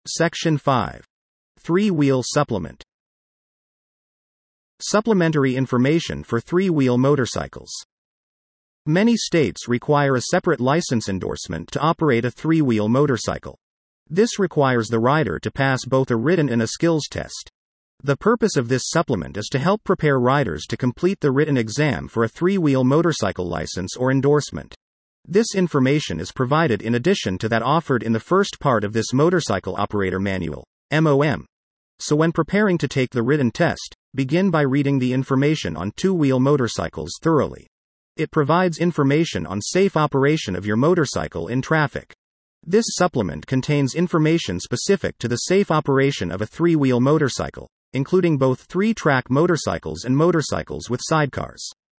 Section 5. Three-wheel supplement. Supplementary information for three-wheel motorcycles. Many states require a separate license endorsement to operate a three-wheel motorcycle. This requires the rider to pass both a written and a skills test. The purpose of this supplement is to help prepare riders to complete the written exam for a three-wheel motorcycle license or endorsement. This information is provided in addition to that offered in the first part of this Motorcycle Operator Manual, MOM. So when preparing to take the written test, begin by reading the information on two-wheel motorcycles thoroughly. It provides information on safe operation of your motorcycle in traffic. This supplement contains information specific to the safe operation of a three-wheel motorcycle, including both three-track motorcycles and motorcycles with sidecars.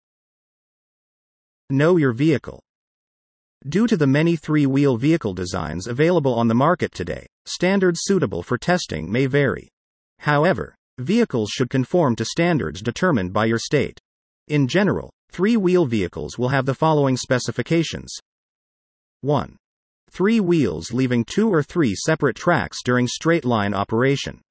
Know your vehicle. Due to the many three-wheel vehicle designs available on the market today, standards suitable for testing may vary. However, vehicles should conform to standards determined by your state. In general, three-wheel vehicles will have the following specifications. 1. Three wheels leaving 2 or 3 separate tracks during straight-line operation.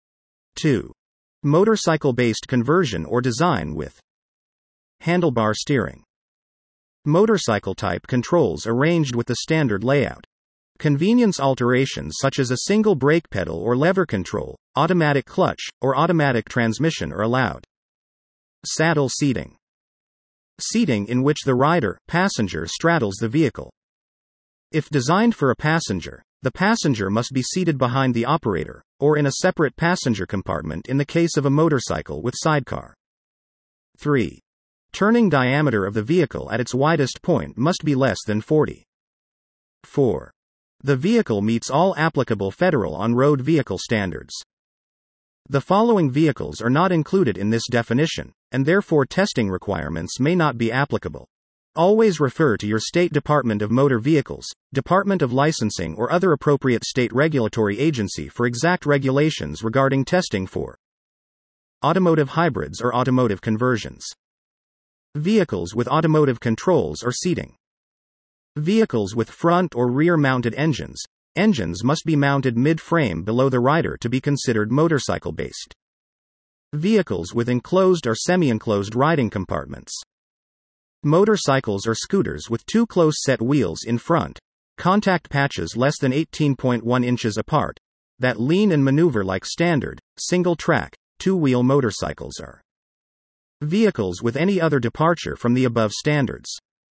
2. Motorcycle-based conversion or design with handlebar steering. Motorcycle type controls arranged with the standard layout. Convenience alterations such as a single brake pedal or lever control, automatic clutch, or automatic transmission are allowed. Saddle seating. Seating in which the rider, passenger straddles the vehicle. If designed for a passenger, the passenger must be seated behind the operator, or in a separate passenger compartment in the case of a motorcycle with sidecar. 3. Turning diameter of the vehicle at its widest point must be less than 40. 4. The vehicle meets all applicable federal on-road vehicle standards. The following vehicles are not included in this definition, and therefore testing requirements may not be applicable. Always refer to your State Department of Motor Vehicles, Department of Licensing or other appropriate state regulatory agency for exact regulations regarding testing for automotive hybrids or automotive conversions. Vehicles with automotive controls or seating. Vehicles with front or rear-mounted engines. Engines must be mounted mid-frame below the rider to be considered motorcycle-based. Vehicles with enclosed or semi-enclosed riding compartments. Motorcycles or scooters with 2 close-set wheels in front, contact patches less than 18.1 inches apart, that lean and maneuver like standard, single-track, two-wheel motorcycles are. Vehicles with any other departure from the above standards.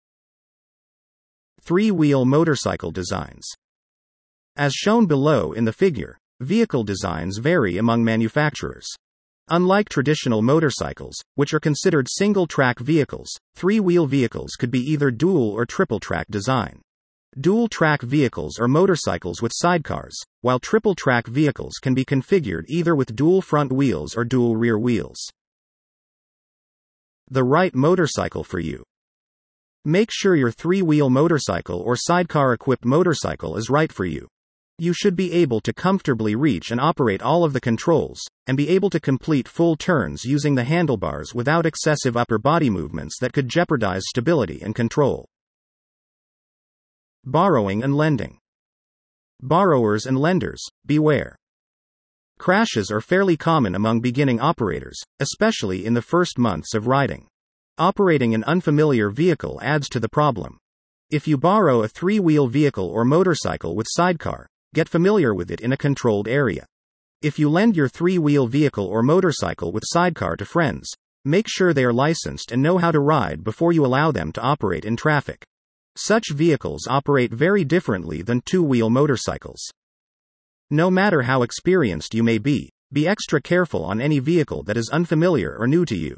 Three-wheel motorcycle designs. As shown below in the figure, vehicle designs vary among manufacturers. Unlike traditional motorcycles, which are considered single-track vehicles, three-wheel vehicles could be either dual or triple-track design. Dual-track vehicles are motorcycles with sidecars, while triple-track vehicles can be configured either with dual front wheels or dual rear wheels. The right motorcycle for you. Make sure your three-wheel motorcycle or sidecar-equipped motorcycle is right for you. You should be able to comfortably reach and operate all of the controls, and be able to complete full turns using the handlebars without excessive upper body movements that could jeopardize stability and control. Borrowing and lending. Borrowers and lenders, beware. Crashes are fairly common among beginning operators, especially in the first months of riding. Operating an unfamiliar vehicle adds to the problem. If you borrow a three-wheel vehicle or motorcycle with sidecar, get familiar with it in a controlled area. If you lend your three-wheel vehicle or motorcycle with sidecar to friends, make sure they are licensed and know how to ride before you allow them to operate in traffic. Such vehicles operate very differently than two-wheel motorcycles. No matter how experienced you may be extra careful on any vehicle that is unfamiliar or new to you.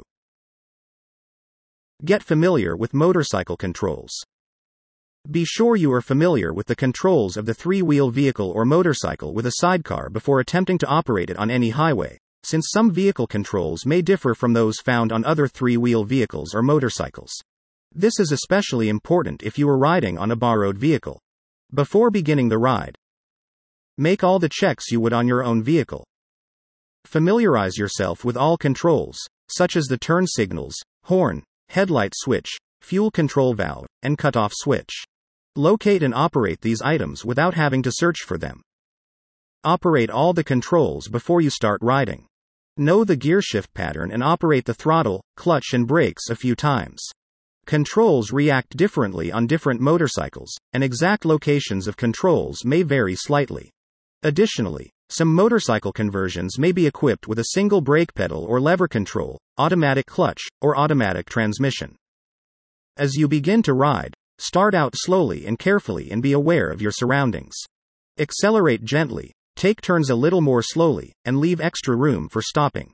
Get familiar with motorcycle controls. Be sure you are familiar with the controls of the three-wheel vehicle or motorcycle with a sidecar before attempting to operate it on any highway, since some vehicle controls may differ from those found on other three-wheel vehicles or motorcycles. This is especially important if you are riding on a borrowed vehicle. Before beginning the ride, make all the checks you would on your own vehicle. Familiarize yourself with all controls, such as the turn signals, horn, headlight switch, fuel control valve, and cutoff switch. Locate and operate these items without having to search for them. Operate all the controls before you start riding. Know the gearshift pattern and operate the throttle, clutch and brakes a few times. Controls react differently on different motorcycles, and exact locations of controls may vary slightly. Additionally, some motorcycle conversions may be equipped with a single brake pedal or lever control, automatic clutch, or automatic transmission. As you begin to ride, start out slowly and carefully and be aware of your surroundings. Accelerate gently, take turns a little more slowly, and leave extra room for stopping.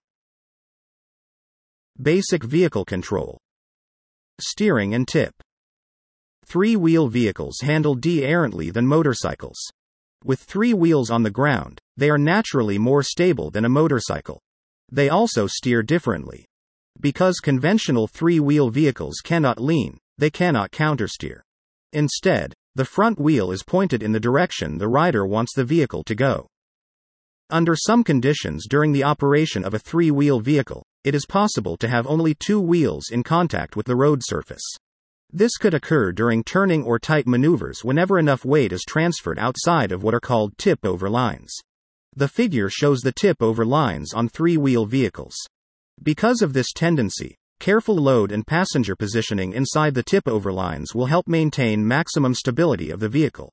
Basic vehicle control. Steering and tip. Three-wheel vehicles handle differently than motorcycles. With 3 wheels on the ground, they are naturally more stable than a motorcycle. They also steer differently. Because conventional 3-wheel vehicles cannot lean, they cannot countersteer. Instead, the front wheel is pointed in the direction the rider wants the vehicle to go. Under some conditions during the operation of a 3-wheel vehicle, it is possible to have only 2 wheels in contact with the road surface. This could occur during turning or tight maneuvers whenever enough weight is transferred outside of what are called tip-over lines. The figure shows the tip-over lines on 3-wheel vehicles. Because of this tendency, careful load and passenger positioning inside the tip-over lines will help maintain maximum stability of the vehicle.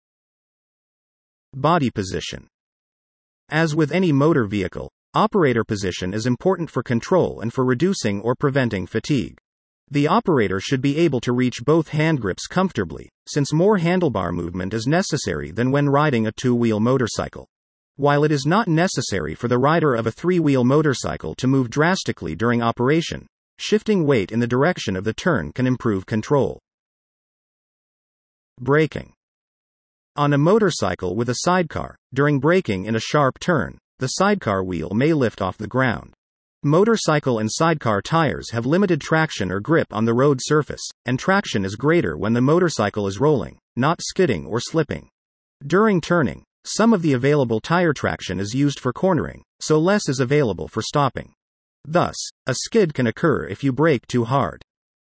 Body position. As with any motor vehicle, operator position is important for control and for reducing or preventing fatigue. The operator should be able to reach both hand grips comfortably, since more handlebar movement is necessary than when riding a 2-wheel motorcycle. While it is not necessary for the rider of a 3-wheel motorcycle to move drastically during operation, shifting weight in the direction of the turn can improve control. Braking. On a motorcycle with a sidecar, during braking in a sharp turn, the sidecar wheel may lift off the ground. Motorcycle and sidecar tires have limited traction or grip on the road surface, and traction is greater when the motorcycle is rolling, not skidding or slipping. During turning, some of the available tire traction is used for cornering, so less is available for stopping. Thus, a skid can occur if you brake too hard.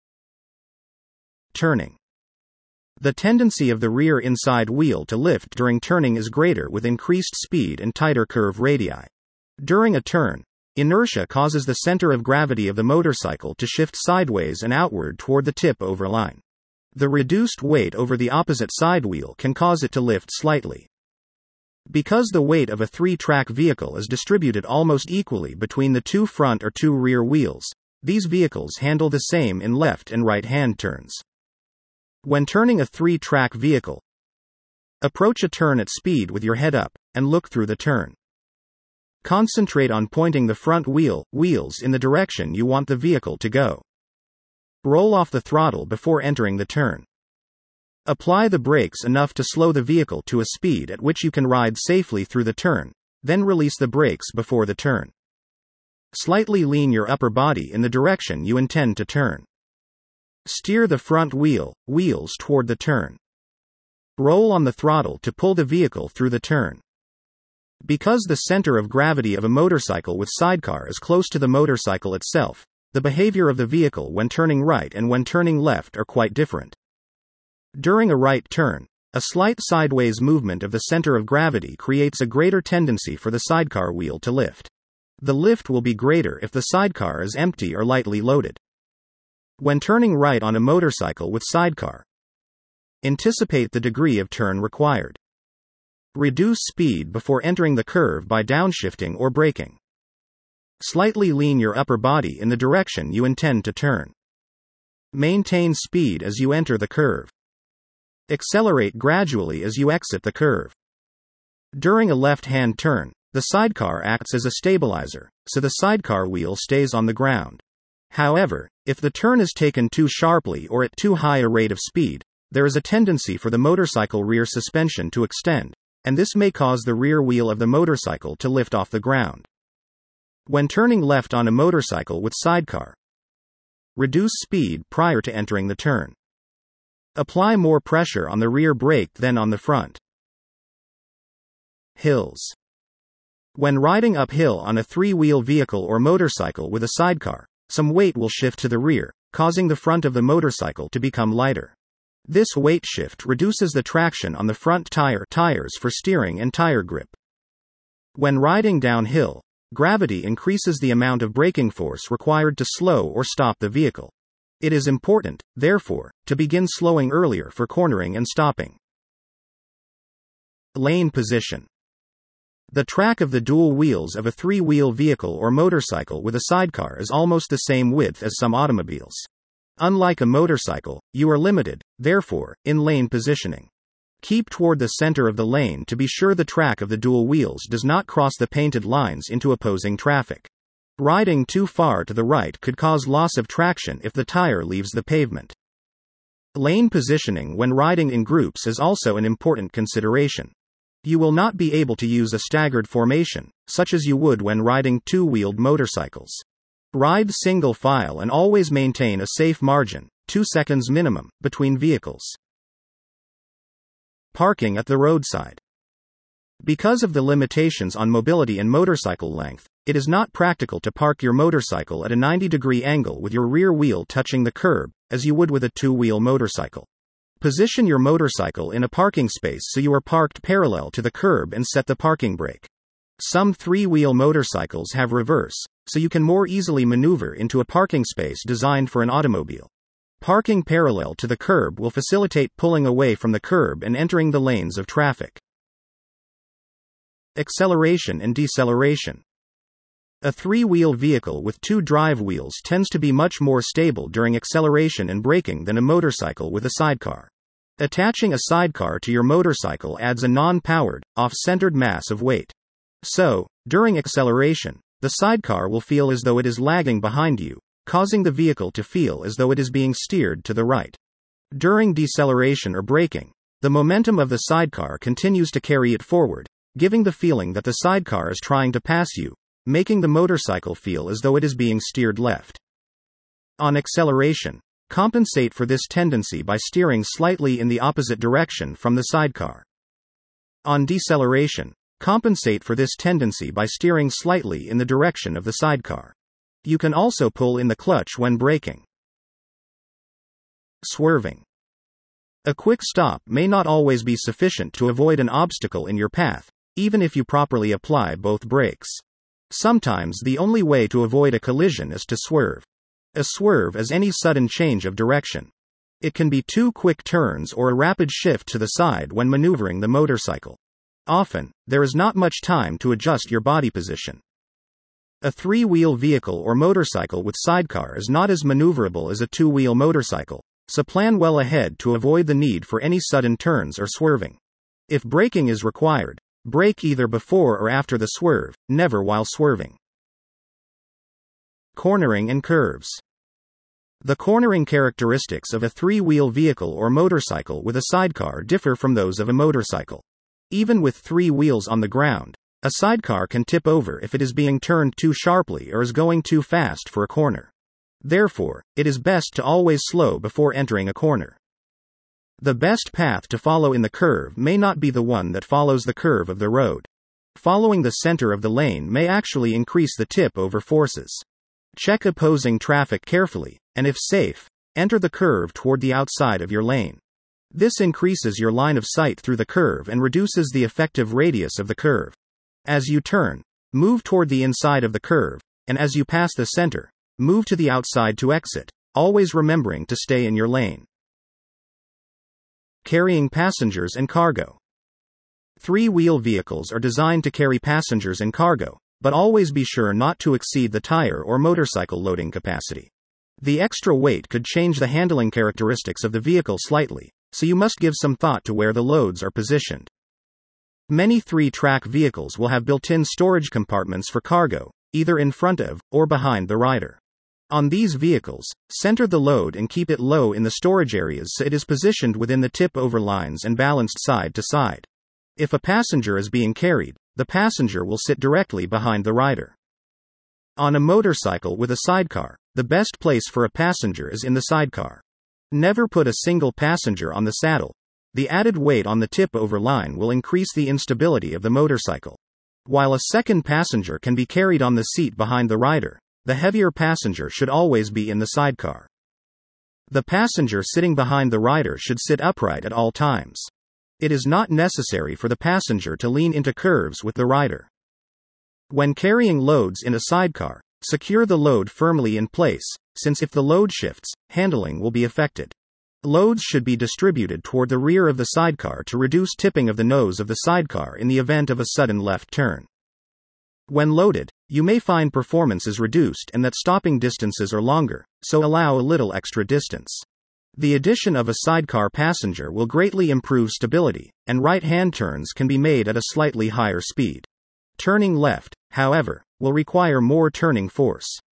Turning. The tendency of the rear inside wheel to lift during turning is greater with increased speed and tighter curve radii. During a turn, inertia causes the center of gravity of the motorcycle to shift sideways and outward toward the tip-over line. The reduced weight over the opposite side wheel can cause it to lift slightly. Because the weight of a 3-track vehicle is distributed almost equally between the 2 front or 2 rear wheels, these vehicles handle the same in left and right-hand turns. When turning a 3-track vehicle, approach a turn at speed with your head up, and look through the turn. Concentrate on pointing the front wheels in the direction you want the vehicle to go. Roll off the throttle before entering the turn. Apply the brakes enough to slow the vehicle to a speed at which you can ride safely through the turn, then release the brakes before the turn. Slightly lean your upper body in the direction you intend to turn. Steer the front wheels toward the turn. Roll on the throttle to pull the vehicle through the turn. Because the center of gravity of a motorcycle with sidecar is close to the motorcycle itself, the behavior of the vehicle when turning right and when turning left are quite different. During a right turn, a slight sideways movement of the center of gravity creates a greater tendency for the sidecar wheel to lift. The lift will be greater if the sidecar is empty or lightly loaded. When turning right on a motorcycle with sidecar, anticipate the degree of turn required. Reduce speed before entering the curve by downshifting or braking. Slightly lean your upper body in the direction you intend to turn. Maintain speed as you enter the curve. Accelerate gradually as you exit the curve. During a left-hand turn, the sidecar acts as a stabilizer, so the sidecar wheel stays on the ground. However, if the turn is taken too sharply or at too high a rate of speed, there is a tendency for the motorcycle rear suspension to extend, and this may cause the rear wheel of the motorcycle to lift off the ground. When turning left on a motorcycle with sidecar, reduce speed prior to entering the turn. Apply more pressure on the rear brake than on the front. Hills. When riding uphill on a 3-wheel vehicle or motorcycle with a sidecar, some weight will shift to the rear, causing the front of the motorcycle to become lighter. This weight shift reduces the traction on the front tires for steering and tire grip. When riding downhill, gravity increases the amount of braking force required to slow or stop the vehicle. It is important, therefore, to begin slowing earlier for cornering and stopping. Lane position. The track of the dual wheels of a three-wheel vehicle or motorcycle with a sidecar is almost the same width as some automobiles. Unlike a motorcycle, you are limited, therefore, in lane positioning. Keep toward the center of the lane to be sure the track of the dual wheels does not cross the painted lines into opposing traffic. Riding too far to the right could cause loss of traction if the tire leaves the pavement. Lane positioning when riding in groups is also an important consideration. You will not be able to use a staggered formation, such as you would when riding two-wheeled motorcycles. Ride single file and always maintain a safe margin, 2 seconds minimum, between vehicles. Parking at the roadside. Because of the limitations on mobility and motorcycle length, it is not practical to park your motorcycle at a 90-degree angle with your rear wheel touching the curb, as you would with a two-wheel motorcycle. Position your motorcycle in a parking space so you are parked parallel to the curb and set the parking brake. Some three-wheel motorcycles have reverse, so you can more easily maneuver into a parking space designed for an automobile. Parking parallel to the curb will facilitate pulling away from the curb and entering the lanes of traffic. Acceleration and deceleration. A three-wheel vehicle with two drive wheels tends to be much more stable during acceleration and braking than a motorcycle with a sidecar. Attaching a sidecar to your motorcycle adds a non-powered, off-centered mass of weight. So, during acceleration, the sidecar will feel as though it is lagging behind you, causing the vehicle to feel as though it is being steered to the right. During deceleration or braking, the momentum of the sidecar continues to carry it forward, giving the feeling that the sidecar is trying to pass you, making the motorcycle feel as though it is being steered left. On acceleration, compensate for this tendency by steering slightly in the opposite direction from the sidecar. On deceleration, compensate for this tendency by steering slightly in the direction of the sidecar. You can also pull in the clutch when braking. Swerving. A quick stop may not always be sufficient to avoid an obstacle in your path, even if you properly apply both brakes. Sometimes the only way to avoid a collision is to swerve. A swerve is any sudden change of direction. It can be 2 quick turns or a rapid shift to the side when maneuvering the motorcycle. Often, there is not much time to adjust your body position. A three-wheel vehicle or motorcycle with sidecar is not as maneuverable as a two-wheel motorcycle, so plan well ahead to avoid the need for any sudden turns or swerving. If braking is required, brake either before or after the swerve, never while swerving. Cornering and curves. The cornering characteristics of a three-wheel vehicle or motorcycle with a sidecar differ from those of a motorcycle. Even with 3 wheels on the ground, a sidecar can tip over if it is being turned too sharply or is going too fast for a corner. Therefore, it is best to always slow before entering a corner. The best path to follow in the curve may not be the one that follows the curve of the road. Following the center of the lane may actually increase the tip-over forces. Check opposing traffic carefully, and if safe, enter the curve toward the outside of your lane. This increases your line of sight through the curve and reduces the effective radius of the curve. As you turn, move toward the inside of the curve, and as you pass the center, move to the outside to exit, always remembering to stay in your lane. Carrying passengers and cargo. Three-wheel vehicles are designed to carry passengers and cargo, but always be sure not to exceed the tire or motorcycle loading capacity. The extra weight could change the handling characteristics of the vehicle slightly, so you must give some thought to where the loads are positioned. Many 3-track vehicles will have built-in storage compartments for cargo, either in front of or behind the rider. On these vehicles, center the load and keep it low in the storage areas so it is positioned within the tip-over lines and balanced side to side. If a passenger is being carried, the passenger will sit directly behind the rider. On a motorcycle with a sidecar, the best place for a passenger is in the sidecar. Never put a single passenger on the saddle. The added weight on the tip-over line will increase the instability of the motorcycle. While a second passenger can be carried on the seat behind the rider, the heavier passenger should always be in the sidecar. The passenger sitting behind the rider should sit upright at all times. It is not necessary for the passenger to lean into curves with the rider. When carrying loads in a sidecar, secure the load firmly in place, since if the load shifts, handling will be affected. Loads should be distributed toward the rear of the sidecar to reduce tipping of the nose of the sidecar in the event of a sudden left turn. When loaded, you may find performance is reduced and that stopping distances are longer, so allow a little extra distance. The addition of a sidecar passenger will greatly improve stability, and right-hand turns can be made at a slightly higher speed. Turning left, however, will require more turning force.